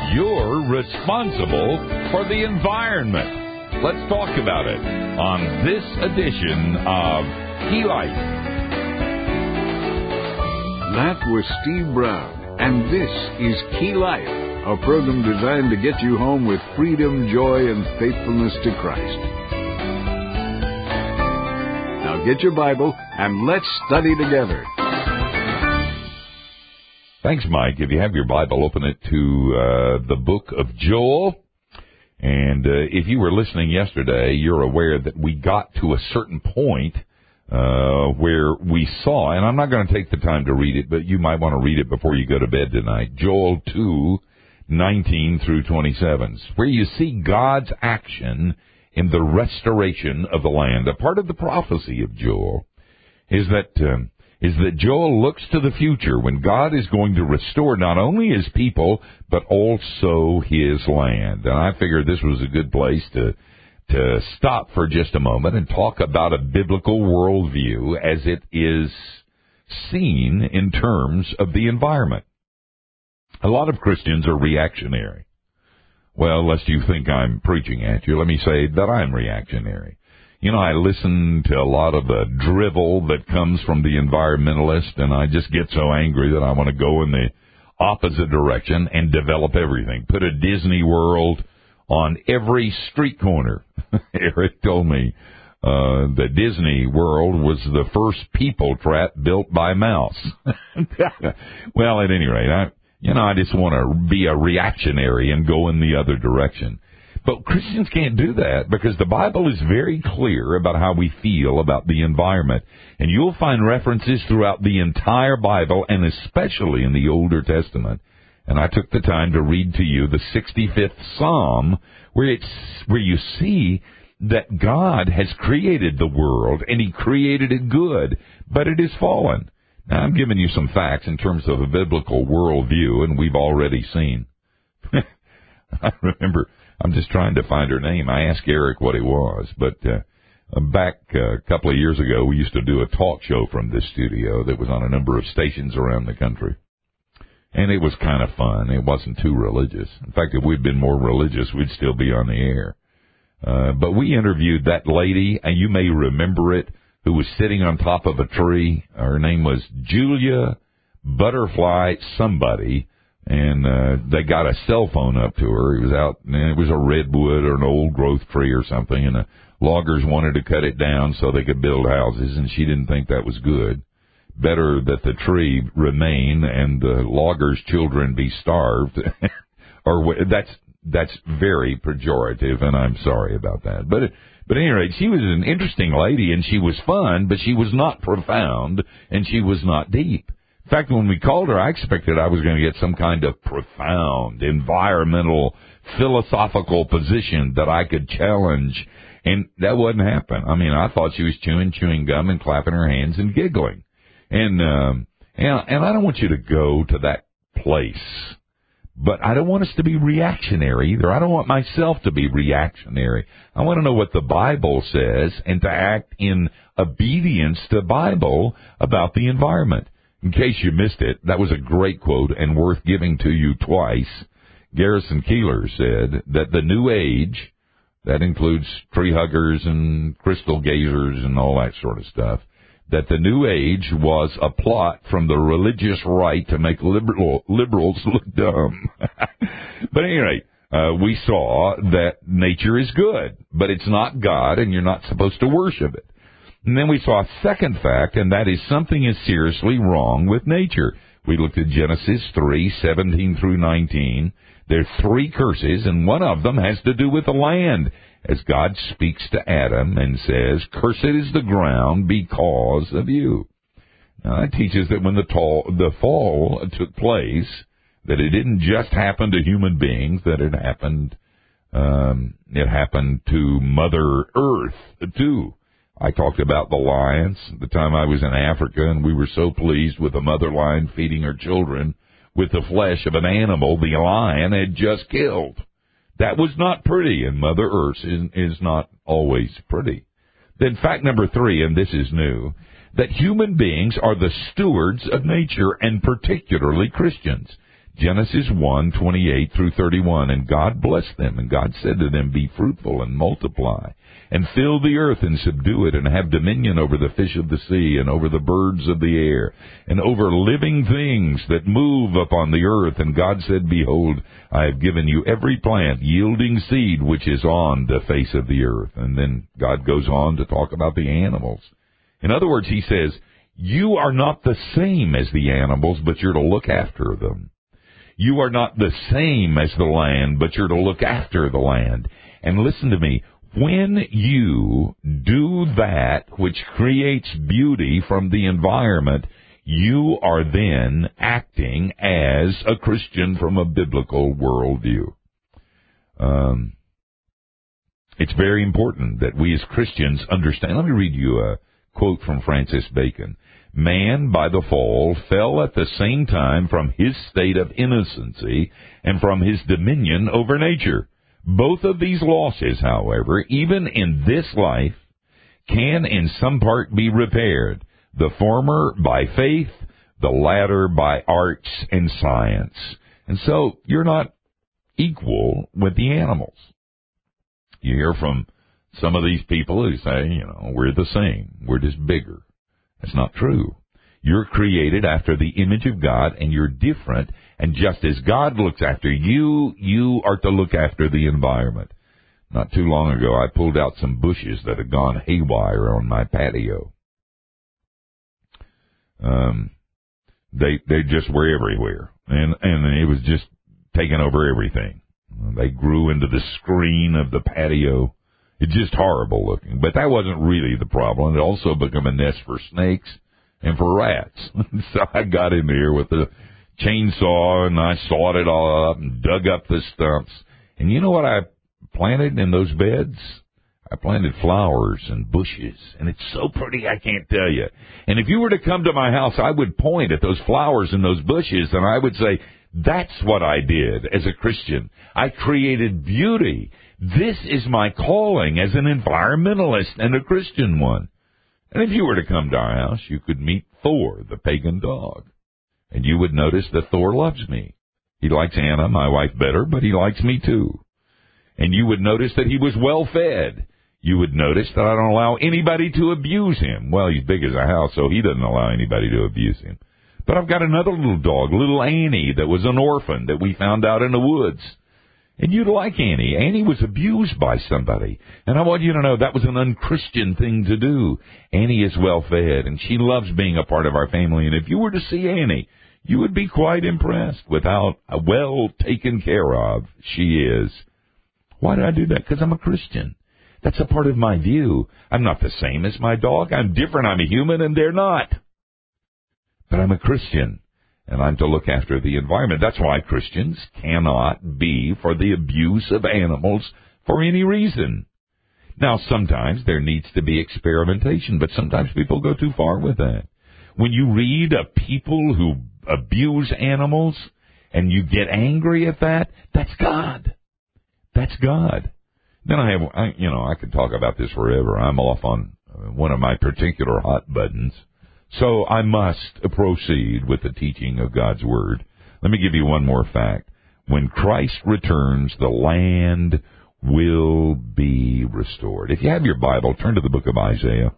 You're responsible for the environment. Let's talk about it on this edition of Key Life. That was Steve Brown, and this is Key Life, a program designed to get you home with freedom, joy, and faithfulness to Christ. Now get your Bible and let's study together. Thanks, Mike. If you have your Bible, open it to the book of Joel. And if you were listening yesterday, you're aware that we got to a certain point where we saw, and I'm not going to take the time to read it, but you might want to read it before you go to bed tonight, Joel 2:19 through 27, where you see God's action in the restoration of the land. A part of the prophecy of Joel is that Joel looks to the future when God is going to restore not only his people, but also his land. And I figured this was a good place to stop for just a moment and talk about a biblical worldview as it is seen in terms of the environment. A lot of Christians are reactionary. Well, lest you think I'm preaching at you, let me say that I'm reactionary. You know, I listen to a lot of the drivel that comes from the environmentalists, and I just get so angry that I want to go in the opposite direction and develop everything. Put a Disney World on every street corner. Eric told me that Disney World was the first people trap built by mouse. Well, at any rate, I just want to be a reactionary and go in the other direction. But Christians can't do that because the Bible is very clear about how we feel about the environment. And you'll find references throughout the entire Bible and especially in the Older Testament. And I took the time to read to you the 65th Psalm where you see that God has created the world and he created it good, but it is fallen. Now, I'm giving you some facts in terms of a biblical worldview, and we've already seen. I remember, I'm just trying to find her name. I asked Eric what it was, but back a couple of years ago, we used to do a talk show from this studio that was on a number of stations around the country. And it was kind of fun. It wasn't too religious. In fact, if we'd been more religious, we'd still be on the air. But we interviewed that lady, and you may remember it, who was sitting on top of a tree. Her name was Julia Butterfly somebody. And they got a cell phone up to her. It was out, and it was a redwood or an old growth tree or something, and the loggers wanted to cut it down so they could build houses, and she didn't think that was good. Better that the tree remain and the loggers' children be starved. Or that's very pejorative, and I'm sorry about that. But at any rate, she was an interesting lady, and she was fun, but she was not profound, and she was not deep. In fact, when we called her, I expected I was going to get some kind of profound, environmental, philosophical position that I could challenge, and that wouldn't happen. I mean, I thought she was chewing gum and clapping her hands and giggling. And I don't want you to go to that place, but I don't want us to be reactionary either. I don't want myself to be reactionary. I want to know what the Bible says and to act in obedience to the Bible about the environment. In case you missed it, that was a great quote and worth giving to you twice. Garrison Keillor said that the New Age, that includes tree huggers and crystal gazers and all that sort of stuff, that the New Age was a plot from the religious right to make liberals look dumb. But anyway, we saw that nature is good, but it's not God, and you're not supposed to worship it. And then we saw a second fact, and that is something is seriously wrong with nature. We looked at Genesis 3:17 through 19. There are 3 curses, and one of them has to do with the land, as God speaks to Adam and says, "Cursed is the ground because of you." Now, that teaches that when the fall took place, that it didn't just happen to human beings, that it happened to Mother Earth, too. I talked about the lions the time I was in Africa, and we were so pleased with the mother lion feeding her children with the flesh of an animal the lion had just killed. That was not pretty, and Mother Earth is not always pretty. Then fact number 3, and this is new, that human beings are the stewards of nature, and particularly Christians. Genesis 1:28 through 31. And God blessed them, and God said to them, Be fruitful and multiply, and fill the earth and subdue it, and have dominion over the fish of the sea, and over the birds of the air, and over living things that move upon the earth. And God said, Behold, I have given you every plant yielding seed which is on the face of the earth. And then God goes on to talk about the animals. In other words, he says, you are not the same as the animals, but you're to look after them. You are not the same as the land, but you're to look after the land. And listen to me, when you do that which creates beauty from the environment, you are then acting as a Christian from a biblical worldview. It's very important that we as Christians understand. Let me read you a quote from Francis Bacon. Man, by the fall, fell at the same time from his state of innocency and from his dominion over nature. Both of these losses, however, even in this life, can in some part be repaired, the former by faith, the latter by arts and science. And so, you're not equal with the animals. You hear from some of these people who say, we're the same, we're just bigger. That's not true. You're created after the image of God, and you're different, and just as God looks after you, you are to look after the environment. Not too long ago, I pulled out some bushes that had gone haywire on my patio. They just were everywhere, and it was just taking over everything. They grew into the screen of the patio. It's just horrible looking. But that wasn't really the problem. It also became a nest for snakes and for rats. So I got in there with the chainsaw, and I sawed it all up and dug up the stumps. And you know what I planted in those beds? I planted flowers and bushes, and it's so pretty I can't tell you. And if you were to come to my house, I would point at those flowers and those bushes, and I would say, that's what I did as a Christian. I created beauty. This is my calling as an environmentalist and a Christian one. And if you were to come to our house, you could meet Thor, the pagan dog. And you would notice that Thor loves me. He likes Anna, my wife, better, but he likes me too. And you would notice that he was well fed. You would notice that I don't allow anybody to abuse him. Well, he's big as a house, so he doesn't allow anybody to abuse him. But I've got another little dog, little Annie, that was an orphan that we found out in the woods. And you'd like Annie. Annie was abused by somebody. And I want you to know that was an unchristian thing to do. Annie is well fed, and she loves being a part of our family. And if you were to see Annie, you would be quite impressed with how well taken care of she is. Why did I do that? Because I'm a Christian. That's a part of my view. I'm not the same as my dog. I'm different. I'm a human, and they're not. But I'm a Christian, and I'm to look after the environment. That's why Christians cannot be for the abuse of animals for any reason. Now, sometimes there needs to be experimentation, but sometimes people go too far with that. When you read of people who abuse animals and you get angry at that, that's God. That's God. Then I could talk about this forever. I'm off on one of my particular hot buttons. So I must proceed with the teaching of God's Word. Let me give you one more fact. When Christ returns, the land will be restored. If you have your Bible, turn to the book of Isaiah.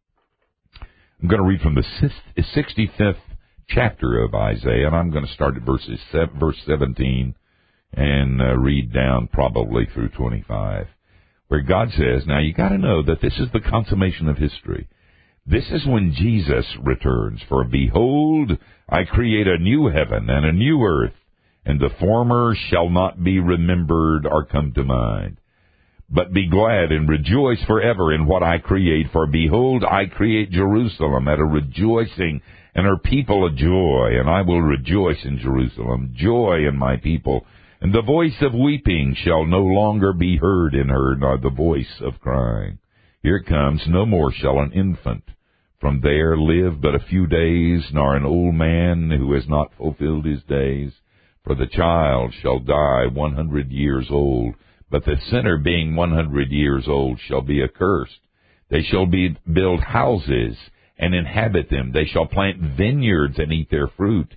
I'm going to read from the 65th chapter of Isaiah, and I'm going to start at verse 17 and read down probably through 25, where God says, now you got to know that this is the consummation of history. This is when Jesus returns. For behold, I create a new heaven and a new earth, and the former shall not be remembered or come to mind. But be glad and rejoice forever in what I create. For behold, I create Jerusalem at a rejoicing, and her people a joy, and I will rejoice in Jerusalem, joy in my people. And the voice of weeping shall no longer be heard in her, nor the voice of crying. Here it comes, no more shall an infant from there live but a few days, nor an old man who has not fulfilled his days. For the child shall die 100 years old, but the sinner being 100 years old shall be accursed. They shall build houses and inhabit them. They shall plant vineyards and eat their fruit.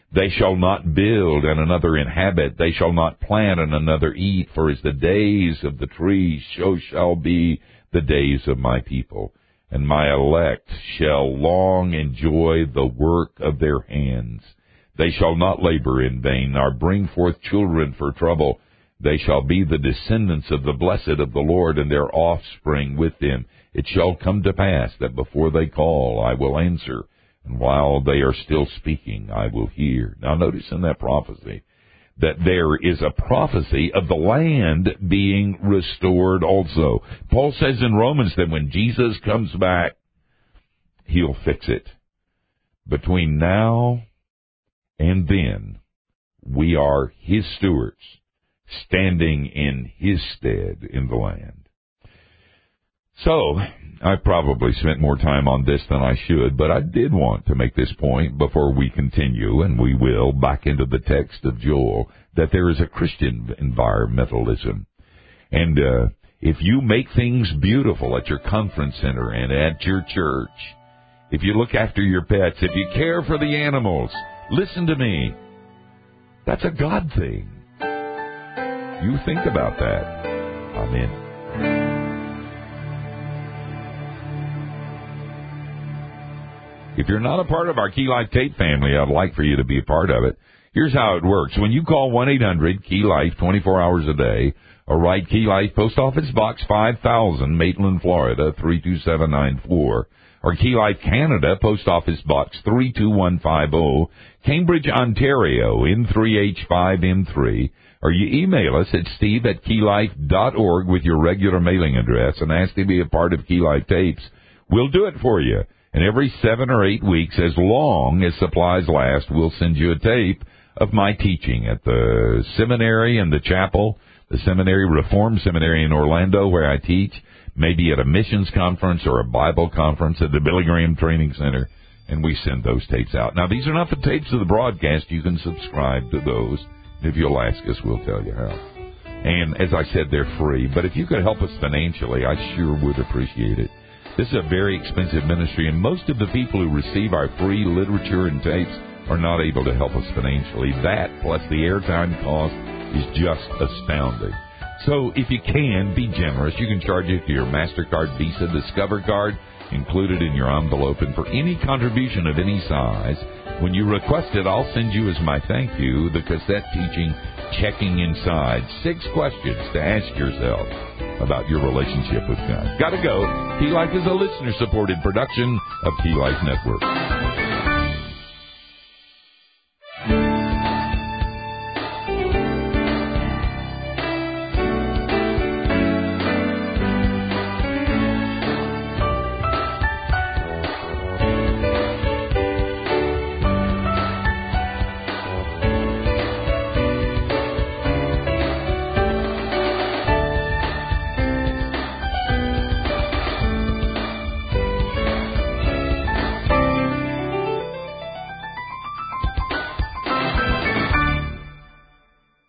They shall not build and another inhabit. They shall not plant and another eat. For as the days of the trees, so shall be the days of my people. And my elect shall long enjoy the work of their hands. They shall not labor in vain, nor bring forth children for trouble. They shall be the descendants of the blessed of the Lord, and their offspring with them. It shall come to pass that before they call, I will answer, and while they are still speaking, I will hear. Now notice in that prophecy that there is a prophecy of the land being restored also. Paul says in Romans that when Jesus comes back, he'll fix it. Between now and then, we are his stewards, standing in his stead in the land. So, I probably spent more time on this than I should, but I did want to make this point before we continue, and we will, back into the text of Joel, that there is a Christian environmentalism. And if you make things beautiful at your conference center and at your church, if you look after your pets, if you care for the animals, listen to me, that's a God thing. You think about that. Amen. If you're not a part of our Key Life Tape family, I'd like for you to be a part of it. Here's how it works. When you call 1-800-KEY-LIFE 24 hours a day, or write Key Life, Post Office Box 5000, Maitland, Florida, 32794, or Key Life Canada, Post Office Box 32150, Cambridge, Ontario, N3H5M3, or you email us at steve@keylife.org with your regular mailing address and ask to be a part of Key Life Tapes. We'll do it for you. And every 7 or 8 weeks, as long as supplies last, we'll send you a tape of my teaching at the seminary and the chapel, the seminary, Reformed Seminary in Orlando, where I teach, maybe at a missions conference or a Bible conference at the Billy Graham Training Center, and we send those tapes out. Now, these are not the tapes of the broadcast. You can subscribe to those. If you'll ask us, we'll tell you how. And as I said, they're free. But if you could help us financially, I sure would appreciate it. This is a very expensive ministry, and most of the people who receive our free literature and tapes are not able to help us financially. That, plus the airtime cost, is just astounding. So if you can, be generous. You can charge it to your MasterCard, Visa, Discover card, included in your envelope. And for any contribution of any size, when you request it, I'll send you as my thank you the cassette teaching, Checking Inside. 6 questions to ask yourself about your relationship with God. Gotta go. Key Life is a listener-supported production of Key Life Network.